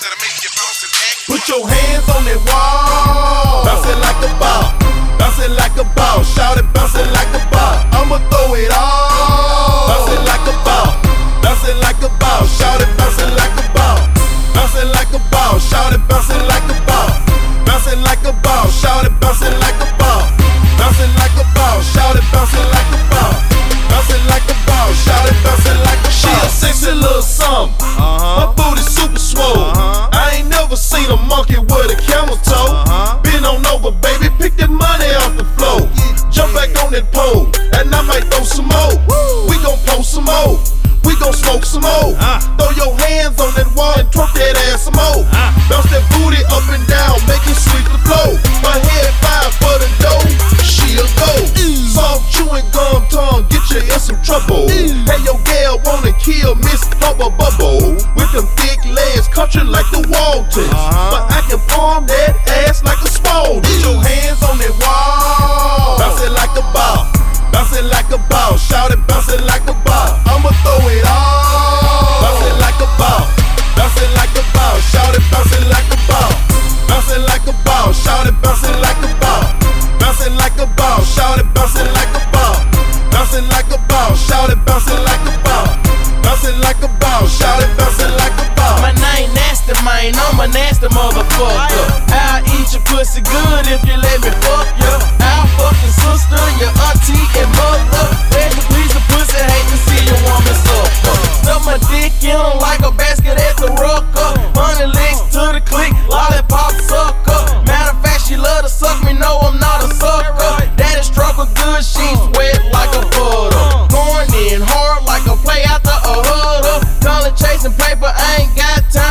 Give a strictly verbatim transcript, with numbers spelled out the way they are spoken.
that'll make you bounce and act. Put your hands on that wall, bounce it like a ball, bounce it like a ball, shout it, bounce it like a ball. I'ma throw it all, bounce it like a ball, bounce it like a ball, shout it, bounce it like a ball, bounce it like a ball, shout it, bounce it like a ball, bounce it like a ball, shout it, bounce it like a ball, bounce it like a ball, shout it, bounce it like a ball, bounce it like a ball, shout it, bounce it like a ball. She a sexy little something, her booty super swole. I ain't never seen a monkey with a camel toe. Been on over, baby, pick that money off the floor. Jump back on that pole, and I might throw some more. We gon' post some more, we gon' smoke some more. Throw your hands on that wall and twerk that ass some more. Bounce that booty up and down, make it sweep the flow. My head five for the dough, she'll go. Soft chewing gum tongue, get you in some trouble. Hey, your gal wanna kill Miss Bubble Bubble with them thick legs, country like the Waltons. But I can palm that ass like a Spalding. Put your hands on that wall, bounce it like a ball, bounce it like a ball, shout it, bounce it like a ball. I'ma throw it all, bounce it like a ball, bounce it like a ball, shout it, bounce it like a ball, bounce it like a ball, shout it, bounce it like a ball, bounce it like a ball, shout it, bounce it like a ball, bounce it like a ball, shout it, bounce it like a ball, bounce it like a ball, shout it, bounce it like a ball. My name nasty, man, I'm a nasty motherfucker. I'll eat your pussy good if you let me fuck you. I'll fuck your sister, your auntie, and mother. Baby, please the pussy, hate to see your woman suffer. Stuff my dick in her like a basket at the rucker. Honey licks to the click, lollipop sucker. Matter of fact, she love to suck me, no, I'm not a sucker. Daddy struggle good, she's wet like a butter. Going in hard like a play after a huddle. Color chasing paper, I ain't got time.